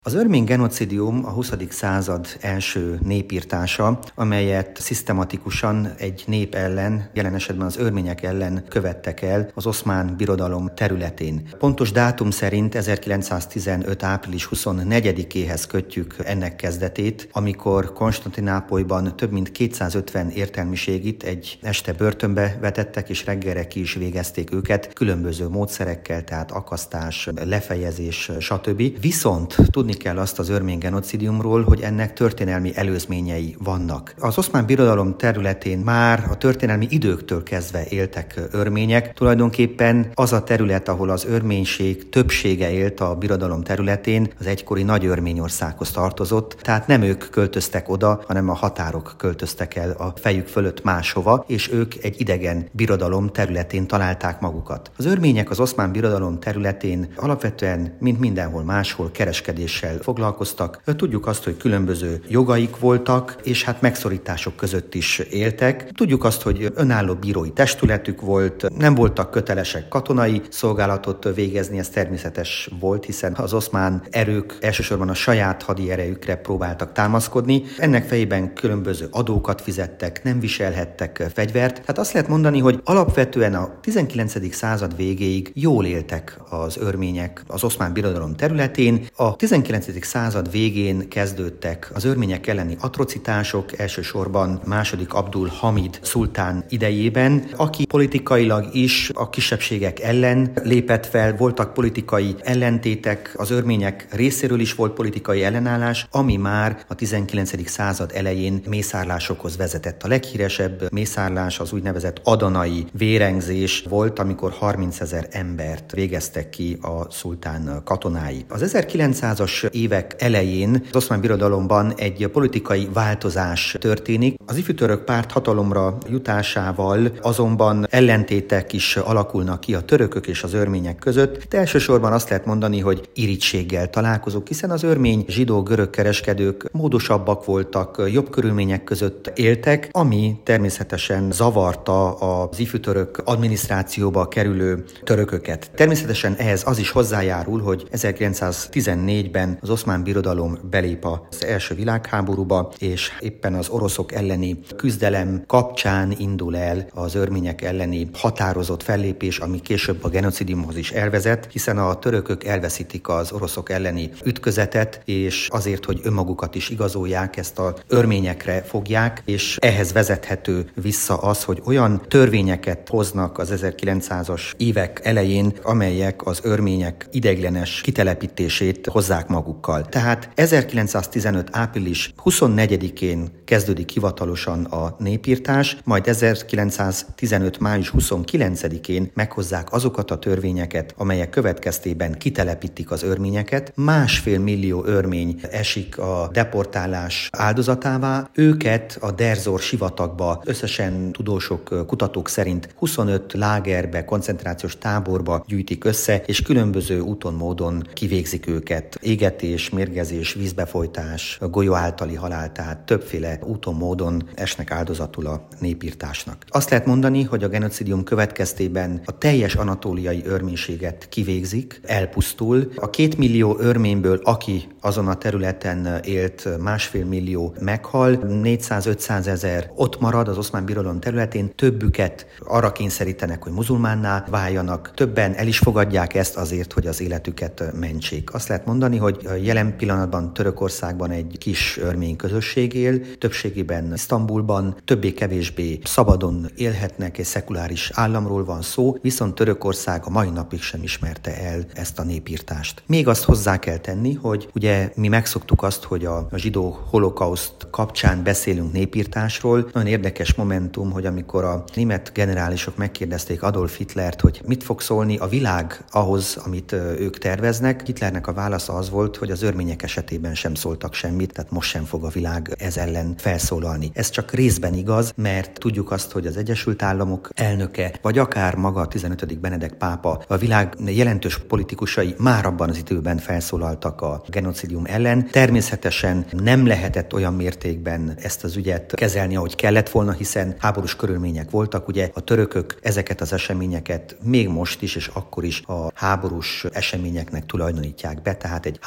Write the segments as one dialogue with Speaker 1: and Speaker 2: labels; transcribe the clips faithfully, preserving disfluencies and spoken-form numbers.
Speaker 1: Az örmény genocidium a huszadik század első népirtása, amelyet szisztematikusan egy nép ellen, jelen esetben az örmények ellen követtek el az Oszmán Birodalom területén. Pontos dátum szerint ezerkilencszáztizenöt. április huszonnegyedikéhez kötjük ennek kezdetét, amikor Konstantinápolyban több mint kétszázötven értelmiségit egy este börtönbe vetettek, és reggelre ki is végezték őket különböző módszerekkel, tehát akasztás, lefejezés, stb. Viszont tudni kell azt az örmény genocidiumról, hogy ennek történelmi előzményei vannak. Az Oszmán Birodalom területén már a történelmi időktől kezdve éltek örmények. Tulajdonképpen az a terület, ahol az örménység többsége élt a birodalom területén, az egykori Nagy Örményországhoz tartozott, tehát nem ők költöztek oda, hanem a határok költöztek el a fejük fölött máshova, és ők egy idegen birodalom területén találták magukat. Az örmények az Oszmán Birodalom területén alapvetően, mint mindenhol máshol, kereskedéssel foglalkoztak. Tudjuk azt, hogy különböző jogaik voltak, és hát megszorítások között is éltek. Tudjuk azt, hogy önálló bírói testületük volt, nem voltak kötelesek katonai szolgálatot végezni, ez természetes volt, hiszen az oszmán erők elsősorban a saját hadierejükre próbáltak támaszkodni. Ennek fejében különböző adókat fizettek, nem viselhettek fegyvert. Tehát azt lehet mondani, hogy alapvetően a tizenkilencedik század végéig jól éltek az örmények az Oszmán Birodalom területén. A tizenkilencedik század végén kezdődtek az örmények elleni atrocitások, elsősorban második Abdul Hamid szultán idejében, aki politikailag is a kisebbségek ellen lépett fel, voltak politikai ellentétek, az örmények részéről is volt politikai ellenállás, ami már a tizenkilencedik század elején mészárlásokhoz vezetett. A leghíresebb mészárlás az úgynevezett adanai vérengzés volt, amikor harmincezer embert végeztek ki a szultán katonái. Az ezerkilencszázas évek elején az Oszmán Birodalomban egy politikai változás történik. Az ifjútörök párt hatalomra jutásával azonban ellentétek is alakulnak ki a törökök és az örmények között, de elsősorban azt lehet mondani, hogy irigységgel találkozunk, hiszen az örmény zsidó-görög kereskedők módosabbak voltak, jobb körülmények között éltek, ami természetesen zavarta az ifjútörök adminisztrációba kerülő törököket. Természetesen ehhez az is hozzájárul, hogy ezerkilencszáztizennégyben az Oszmán Birodalom belép az első világháborúba, és éppen az oroszok elleni küzdelem kapcsán indul el az örmények elleni határozott fellépés, ami később a genocidiumhoz is elvezet, hiszen a törökök elveszítik az oroszok elleni ütközetet, és azért, hogy önmagukat is igazolják, ezt az örményekre fogják, és ehhez vezethető vissza az, hogy olyan törvényeket hoznak az ezerkilencszázas évek elején, amelyek az örmények ideiglenes kitelepítését hozzák magukkal. Tehát ezerkilencszáztizenöt. április huszonnegyedikén kezdődik hivatalosan a népirtás, majd ezerkilencszáztizenöt. május huszonkilencedikén meghozzák azokat a törvényeket, amelyek következtében kitelepítik az örményeket. Másfél millió örmény esik a deportálás áldozatává. Őket a Derzor sivatagba, összesen tudósok, kutatók szerint huszonöt lágerbe, koncentrációs táborba gyűjtik össze, és különböző úton, módon kivégzik őket. Égetés, mérgezés, vízbefolytás, golyó általi halál, tehát többféle úton, módon esnek áldozatul a népirtásnak. Azt lehet mondani, hogy a genocidium következtében a teljes anatóliai örménységet kivégzik, elpusztul. A két millió örményből, aki azon a területen élt, másfél millió meghal, négyszáz-ötszázezer ott marad az Oszmán Birodalom területén, többüket arra kényszerítenek, hogy muzulmánná váljanak, többen el is fogadják ezt azért, hogy az életüket mentsék. Azt lehet mondani, hogy jelen pillanatban Törökországban egy kis örmény közösség él, többségében Isztambulban, többé-kevésbé szabadon élhetnek, egy szekuláris államról van szó, viszont Törökország a mai napig sem ismerte el ezt a népirtást. Még azt hozzá kell tenni, hogy ugye mi megszoktuk azt, hogy a zsidó holokauszt kapcsán beszélünk népirtásról. Nagyon érdekes momentum, hogy amikor a német generálisok megkérdezték Adolf Hitlert, hogy mit fog szólni a világ ahhoz, amit ők terveznek, Hitlernek a válasza az volt, hogy az örmények esetében sem szóltak semmit, tehát most sem fog a világ ez ellen felszólalni. Ez csak részben igaz, mert tudjuk azt, hogy az Egyesült Államok elnöke, vagy akár maga a tizenötödik Benedek pápa, a világ jelentős politikusai már abban az időben felszólaltak a genocidium ellen. Természetesen nem lehetett olyan mértékben ezt az ügyet kezelni, ahogy kellett volna, hiszen háborús körülmények voltak. Ugye a törökök ezeket az eseményeket még most is, és akkor is a háborús eseményeknek tulajdonítják be, tehát egy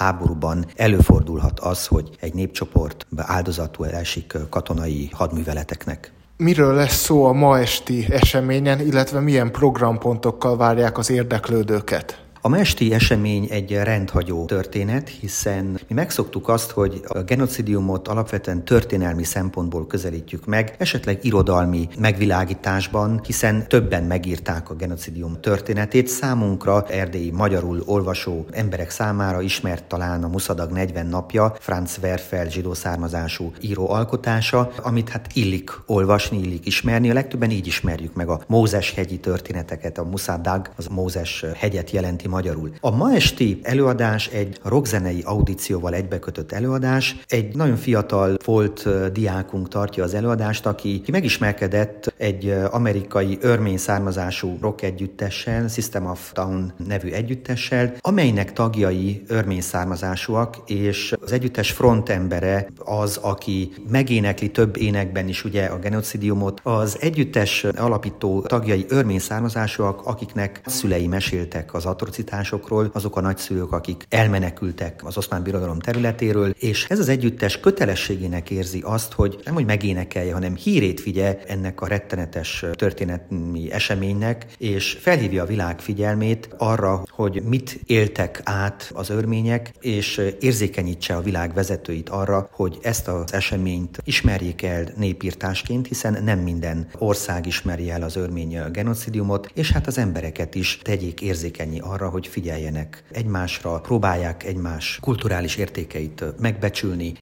Speaker 1: háborúban előfordulhat az, hogy egy népcsoport áldozatul esik katonai hadműveleteknek.
Speaker 2: Miről lesz szó a ma esti eseményen, illetve milyen programpontokkal várják az érdeklődőket?
Speaker 1: A ma esti esemény egy rendhagyó történet, hiszen mi megszoktuk azt, hogy a genocidiumot alapvetően történelmi szempontból közelítjük meg, esetleg irodalmi megvilágításban, hiszen többen megírták a genocidium történetét. Számunkra, erdélyi magyarul olvasó emberek számára ismert talán a Muszadag negyven napja, Franz Werfel zsidó származású író alkotása, amit hát illik olvasni, illik ismerni. A legtöbben így ismerjük meg a Mózes-hegyi történeteket, a Muszadag, az Mózes hegyet jelenti magyarul. A ma esti előadás egy rockzenei audícióval egybekötött előadás. Egy nagyon fiatal volt diákunk tartja az előadást, aki megismerkedett egy amerikai örmény származású rock együttessel, System of Down nevű együttessel, amelynek tagjai örmény származásúak, és az együttes frontembere az, aki megénekli több énekben is ugye a genocidiumot. Az együttes alapító tagjai örmény származásúak, akiknek szülei meséltek az atrocitásokról, azok a nagyszülők, akik elmenekültek az Oszmán Birodalom területéről, és ez az együttes kötelességének érzi azt, hogy nem hogy megénekelje, hanem hírét vigye ennek a rettenetes történelmi eseménynek, és felhívja a világ figyelmét arra, hogy mit éltek át az örmények, és érzékenyítse a világ vezetőit arra, hogy ezt az eseményt ismerjék el népírtásként, hiszen nem minden ország ismeri el az örmény genocidiumot, és hát az embereket is tegyék érzékenyi arra, hogy figyeljenek egymásra, próbálják egymás kulturális értékeit megbecsülni.